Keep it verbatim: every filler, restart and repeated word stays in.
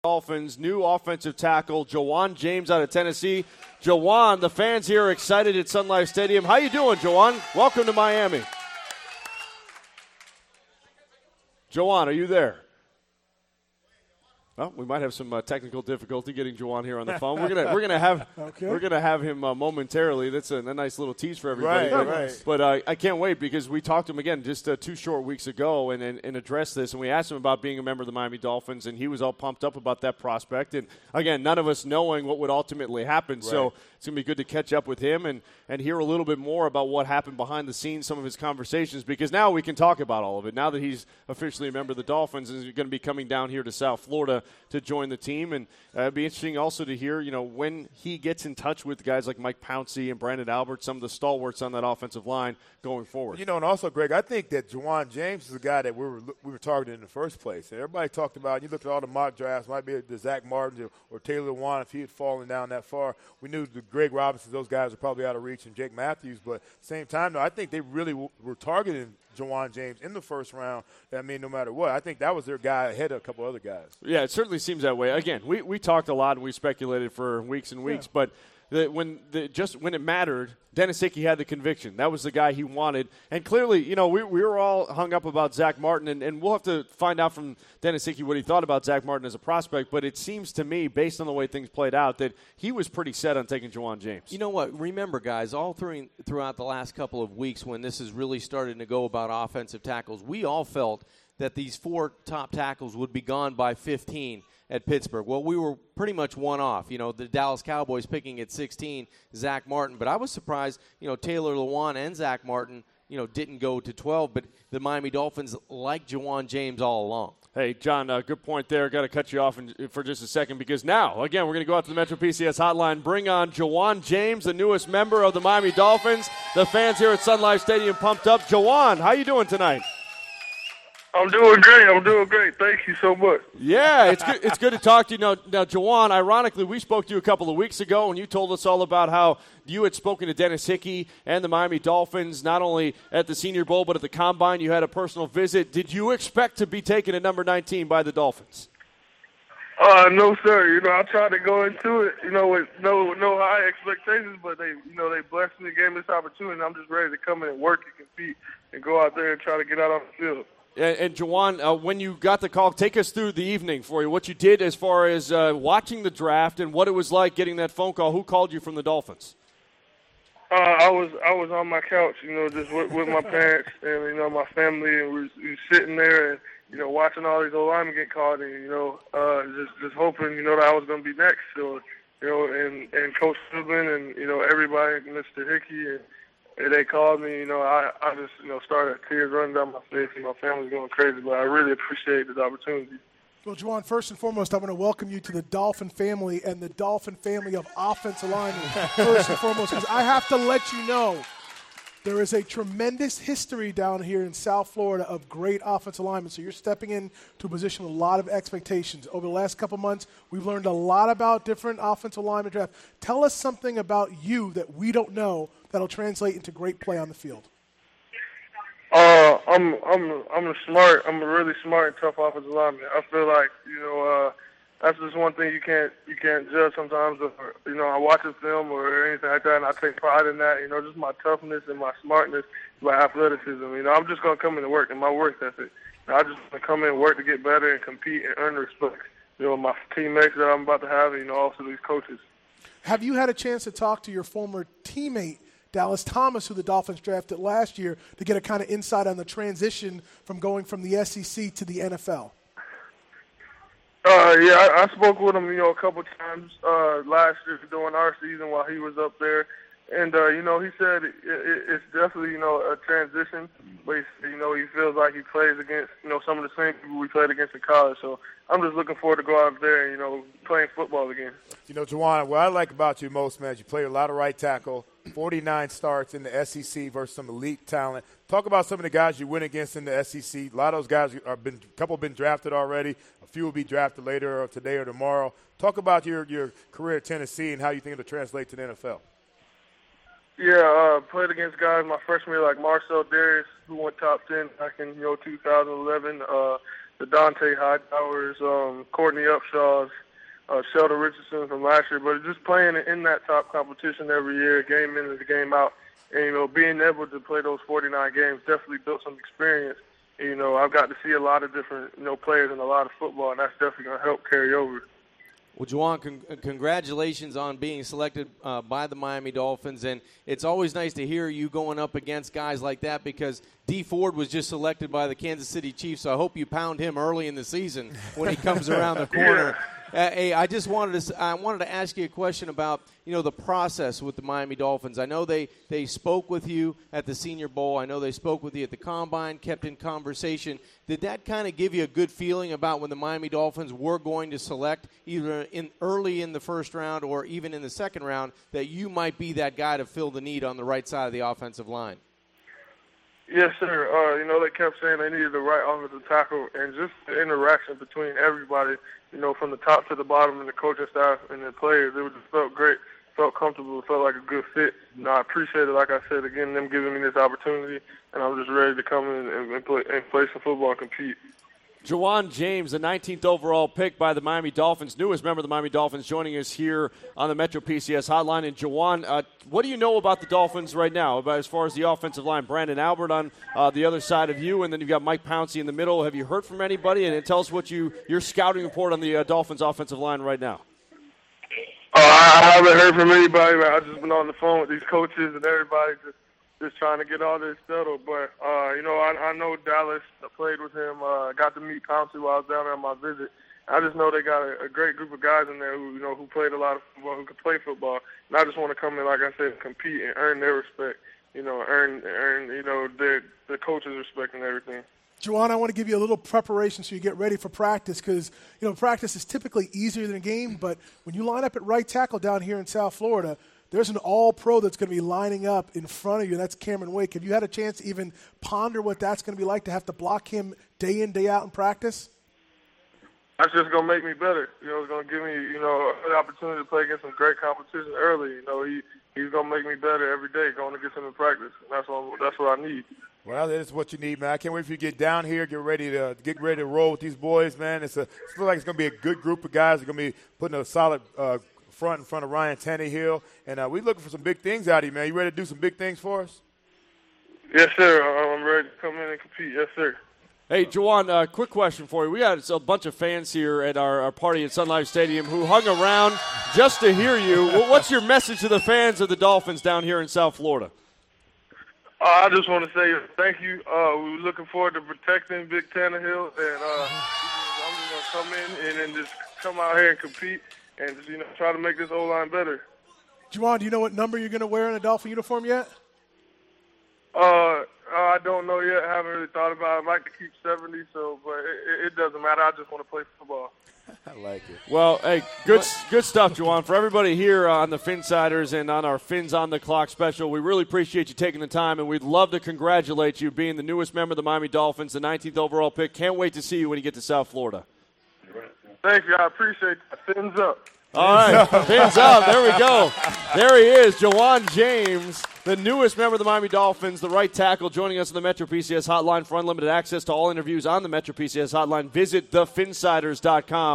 Dolphins, new offensive tackle, Ja'Wuan James out of Tennessee. Ja'Wuan, the fans here are excited at Sun Life Stadium. How you doing, Ja'Wuan? Welcome to Miami. Ja'Wuan, are you there? Well, we might have some uh, technical difficulty getting Ja'Wuan here on the phone. We're gonna we're gonna have okay. we're gonna have him uh, momentarily. That's a, a nice little tease for everybody. Right, but right. but uh, I can't wait because we talked to him again just uh, two short weeks ago and, and and addressed this. And we asked him about being a member of the Miami Dolphins, and he was all pumped up about that prospect. And again, none of us knowing what would ultimately happen. Right. So it's gonna be good to catch up with him and and hear a little bit more about what happened behind the scenes, some of his conversations, because now we can talk about all of it. Now that he's officially a member of the Dolphins, and he's going to be coming down here to South Florida to join the team. And uh, it'd be interesting also to hear, you know, when he gets in touch with guys like Mike Pouncey and Brandon Albert, some of the stalwarts on that offensive line going forward. You know, and also, Greg, I think that Ja'Wuan James is the guy that we were we were targeting in the first place. And everybody talked about, you looked at all the mock drafts, might be the Zach Martin or Taylor Lewan if he had fallen down that far. We knew the Greg Robinson, those guys were probably out of reach, and Jake Matthews. But at the same time, though, I think they really w- were targeting Ja'Wuan James in the first round. I mean, no matter what, I think that was their guy ahead of a couple other guys. Yeah, it certainly seems that way. Again, we, we talked a lot and we speculated for weeks and weeks, yeah. but the, when the, just when it mattered, Dennis Hickey had the conviction. That was the guy he wanted. And clearly, you know, we, we were all hung up about Zach Martin, and, and we'll have to find out from Dennis Hickey what he thought about Zach Martin as a prospect. But it seems to me, based on the way things played out, that he was pretty set on taking Ja'Wuan James. You know what? Remember, guys, all through, throughout the last couple of weeks when this is really starting to go about offensive tackles, we all felt that these four top tackles would be gone by fifteen at Pittsburgh. Well, we were pretty much one off. You know, the Dallas Cowboys picking at sixteen, Zach Martin. But I was surprised, you know, Taylor Lewan and Zach Martin, you know, didn't go to twelve. But the Miami Dolphins like Ja'Wuan James all along. Hey, John, uh, good point there. Got to cut you off in, for just a second because now, again, we're going to go out to the Metro P C S hotline, bring on Ja'Wuan James, the newest member of the Miami Dolphins. The fans here at Sun Life Stadium pumped up. Ja'Wuan, how you doing tonight? I'm doing great. I'm doing great. Thank you so much. Yeah, it's good, it's good to talk to you. Now, now, Ja'Wuan, ironically, we spoke to you a couple of weeks ago, and you told us all about how you had spoken to Dennis Hickey and the Miami Dolphins, not only at the Senior Bowl but at the Combine. You had a personal visit. Did you expect to be taken at number nineteen by the Dolphins? Uh, no, sir. You know, I tried to go into it, you know, with no no high expectations, but they, you know, they blessed me, gave me this opportunity, and I'm just ready to come in and work and compete and go out there and try to get out on the field. And, and Ja'Wuan, uh, when you got the call, take us through the evening for you, what you did as far as uh, watching the draft and what it was like getting that phone call. Who called you from the Dolphins? Uh, I was I was on my couch, you know, just with, with my parents and, you know, my family, and we was, we was sitting there and, you know, watching all these old linemen get called and, you know, uh, just just hoping, you know, that I was going to be next. So, you know, and, and Coach Subin and, you know, everybody, Mister Hickey, and, and they called me, you know, I, I just, you know, started tears running down my face and my family's going crazy, but I really appreciate this opportunity. Well, Ja'Wuan, first and foremost, I want to welcome you to the Dolphin family and the Dolphin family of offensive linemen, first and foremost, because I have to let you know there is a tremendous history down here in South Florida of great offensive linemen. So you're stepping into a position with a lot of expectations. Over the last couple months, we've learned a lot about different offensive lineman draft. Tell us something about you that we don't know that'll translate into great play on the field. Uh, I'm I'm I'm a smart. I'm a really smart and tough offensive lineman. I feel like, you know, uh, that's just one thing you can't you can't judge sometimes. Or, you know, I watch a film or anything like that, and I take pride in that. You know, just my toughness and my smartness, my athleticism. You know, I'm just gonna come in and work, and my work ethic. And I just want to come in and work to get better and compete and earn respect. You know, my teammates that I'm about to have, and, you know, also these coaches. Have you had a chance to talk to your former teammate, Dallas Thomas, who the Dolphins drafted last year, to get a kind of insight on the transition from going from the S E C to the N F L? Uh, yeah, I, I spoke with him, you know, a couple times uh, last year during our season while he was up there. And, uh, you know, he said it, it, it's definitely, you know, a transition. But, he, you know, he feels like he plays against, you know, some of the same people we played against in college. So I'm just looking forward to go out there and, you know, playing football again. You know, Ja'Wuan, what I like about you most, man, is you play a lot of right tackle, forty-nine starts in the S E C versus some elite talent. Talk about some of the guys you went against in the S E C. A lot of those guys are been, a couple have been drafted already. A few will be drafted later or today or tomorrow. Talk about your, your career at Tennessee and how you think it'll translate to the N F L. Yeah, uh, played against guys my freshman year like Marcel Darius, who went top ten back in, you know, two thousand eleven. Uh, the Dante Hightowers, um, Courtney Upshaws, uh, Sheldon Richardson from last year. But just playing in that top competition every year, game in and game out, and, you know, being able to play those forty-nine games definitely built some experience. And, you know, I've got to see a lot of different, you know, players and a lot of football, and that's definitely going to help carry over. Well, Juwan, con- congratulations on being selected uh, by the Miami Dolphins, and it's always nice to hear you going up against guys like that because Dee Ford was just selected by the Kansas City Chiefs, so I hope you pound him early in the season when he comes around the corner. Uh, hey, I just wanted to I wanted to ask you a question about, you know, the process with the Miami Dolphins. I know they, they spoke with you at the Senior Bowl. I know they spoke with you at the Combine, kept in conversation. Did that kind of give you a good feeling about when the Miami Dolphins were going to select either in early in the first round or even in the second round that you might be that guy to fill the need on the right side of the offensive line? Yes, sir. Uh, you know, they kept saying they needed the right offensive tackle, and just the interaction between everybody, you know, from the top to the bottom and the coaching staff and the players, it just felt great, felt comfortable, felt like a good fit. You know, I appreciate it, like I said, again, them giving me this opportunity, and I'm just ready to come in and, and, play, and play some football and compete. Juwan James, the nineteenth overall pick by the Miami Dolphins, newest member of the Miami Dolphins, joining us here on the Metro P C S hotline. And Juwan, uh, what do you know about the Dolphins right now, about as far as the offensive line? Brandon Albert on uh, the other side of you, and then you've got Mike Pouncey in the middle. Have you heard from anybody? And tell us what you your scouting report on the uh, Dolphins offensive line right now. Uh, I haven't heard from anybody. I've just been on the phone with these coaches and everybody just, just trying to get all this settled. But, uh, you know, I, I know Dallas. I played with him. Uh, got to meet Pouncey while I was down there on my visit. I just know they got a, a great group of guys in there who, you know, who played a lot of football, who could play football. And I just want to come in, like I said, compete and earn their respect, you know, earn, earn you know, their, the coaches' respect and everything. Juwan, I want to give you a little preparation so you get ready for practice because, you know, practice is typically easier than a game, but when you line up at right tackle down here in South Florida, there's an all-pro that's going to be lining up in front of you, and that's Cameron Wake. Have you had a chance to even ponder what that's going to be like to have to block him day in, day out in practice? That's just going to make me better. You know, it's going to give me, you know, an opportunity to play against some great competition early. You know, he he's going to make me better every day going against him in practice. And that's what, that's what I need. Well, that is what you need, man. I can't wait for you to get down here, get ready to get ready to roll with these boys, man. It's a, it feels like it's going to be a good group of guys. They're going to be putting a solid uh, front in front of Ryan Tannehill. And uh, we're looking for some big things out of you, man. You ready to do some big things for us? Yes, sir. I'm ready to come in and compete. Yes, sir. Hey, Juwan, uh, quick question for you. We got a bunch of fans here at our, our party at Sun Life Stadium who hung around just to hear you. What's your message to the fans of the Dolphins down here in South Florida? Uh, I just want to say thank you. Uh, we're looking forward to protecting Big Tannehill, and uh, I'm just going to come in and then just come out here and compete and just, you know, try to make this O-line better. Juwan, do you know what number you're going to wear in a Dolphin uniform yet? Uh, I don't know yet. I haven't really thought about it. I'd like to keep seventy, so but it, it doesn't matter. I just want to play football. I like it. Well, hey, good good stuff, Juwan. For everybody here on the Finsiders and on our Fins on the Clock special, we really appreciate you taking the time, and we'd love to congratulate you being the newest member of the Miami Dolphins, the nineteenth overall pick. Can't wait to see you when you get to South Florida. Thank you. I appreciate that. Fins up. All right, fins up. There we go. There he is, Juwan James, the newest member of the Miami Dolphins, the right tackle, joining us on the Metro P C S hotline. For unlimited access to all interviews on the Metro P C S hotline, visit the finsiders dot com.